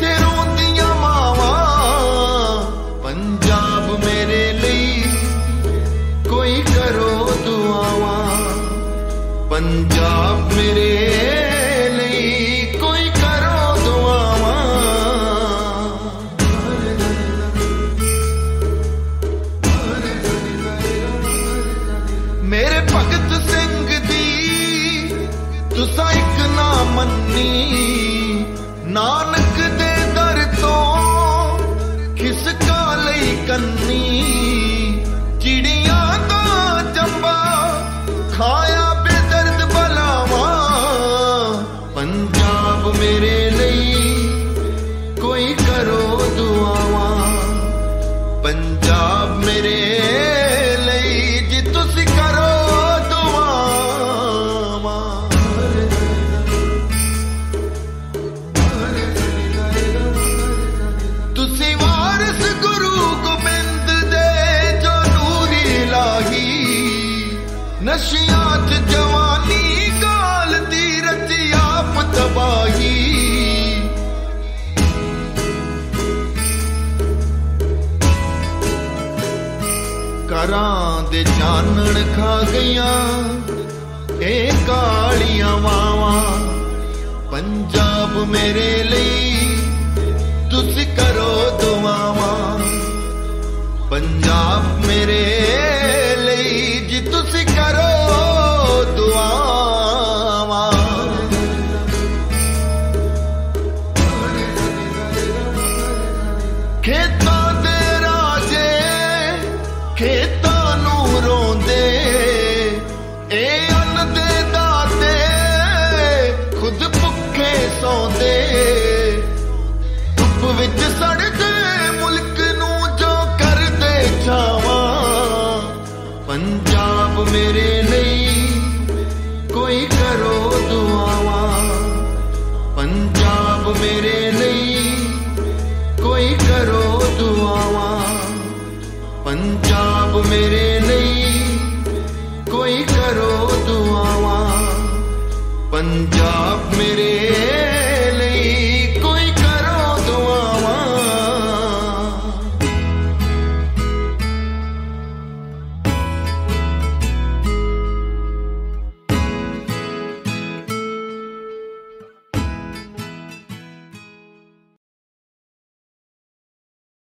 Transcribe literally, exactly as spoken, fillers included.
पिछे रोंदियां मावां पंजाब मेरे लिए कोई करो दुआवां पंजाब मेरे मेरे भगत सिंह दी तुसा एक ना मन्नी नानक दे दर तो खिसका लई कन्नी चिड़ियां दा चंबा खाया बेदर्द बलावा पंजाब मेरे लिए कोई करो दुआवा पंजाब मेरे नशियां च जवानी गाल दी रची आप तबाही घरां दे जानन खा गईयां ए कालियां वावां पंजाब मेरे लिए तुसी करो दुआवां पंजाब मेरे लिए जी तुसी करो दुआवां खेतां दे राजे खेतां नूं रोंदे ए अन्न दे दाते खुद भुखे सौंदे धुप विच सड़दे मुल्क नूं जो करदे छावां पंजाब मेरे